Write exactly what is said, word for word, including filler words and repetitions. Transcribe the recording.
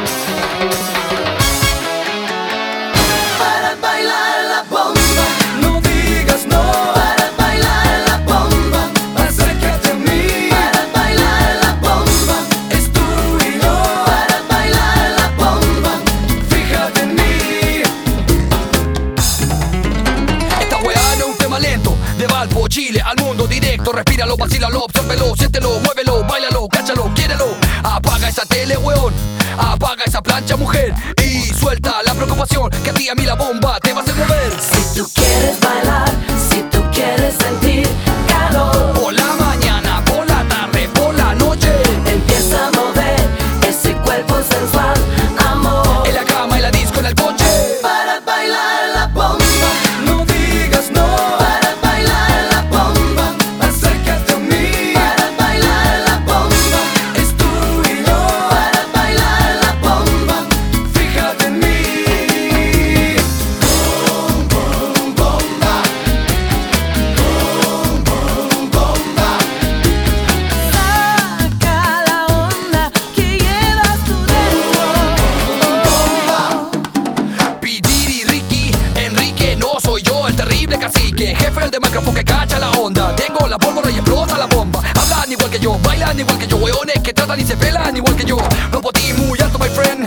Para bailar la bomba, no digas no. Para bailar la bomba, acércate a mí. Para bailar la bomba, es tú y yo. Para bailar la bomba, fíjate en mí. Esta weá no es un tema lento. De Valpo, Chile, al mundo directo. Respíralo, vacílalo, absórbelo, siéntelo, muévelo, báilalo, cáchalo, quiérelo. Apaga esa tele, weón. Apaga esa plancha, mujer. Y suelta la preocupación, que a ti y a mí la bomba te va a hacer mover. Si tú quieres bailar, si tú quieres sentir calor, Por la mañana, por la tarde, por la noche, empieza a mover ese cuerpo sensual, amor. en la cama, en la disco, en el coche. Para bailar la bomba, no digas no. Para bailar la bomba, acércate a mí. Para bailar la bomba, es tú y yo. Para bailar la bomba, fíjate en mí. Bom, bom, bomba. Bom, bom, bomba. Saca la onda que llevas tú dentro. Pidiri, Ricky, Enrique, no soy yo el terrible cacique. Jefe el de micrófono que cacha la onda. Tengo la pólvora y explota la bomba. Hablan igual que yo, bailan igual que yo. Weones que tratan y se pelan igual que yo. No por ti muy alto, my friend.